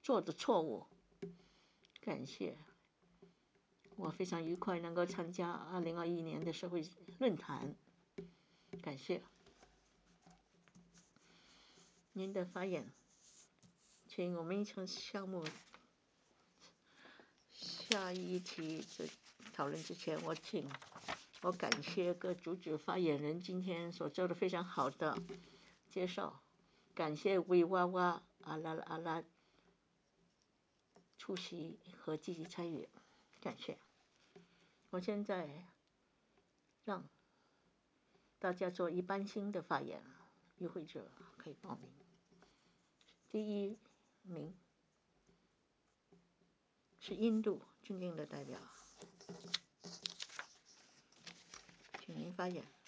做的错误。感谢，我非常愉快能够参加2021年的社会论坛。感谢您的发言，请我们议程项目下一题讨论之前，我感谢各主旨发言人今天所做的非常好的介绍，感谢维娃娃阿拉出席和积极参与，感谢。我现在让大家做一般性的发言，与会者可以报名。第一名是印度尊敬的代表，请您发言。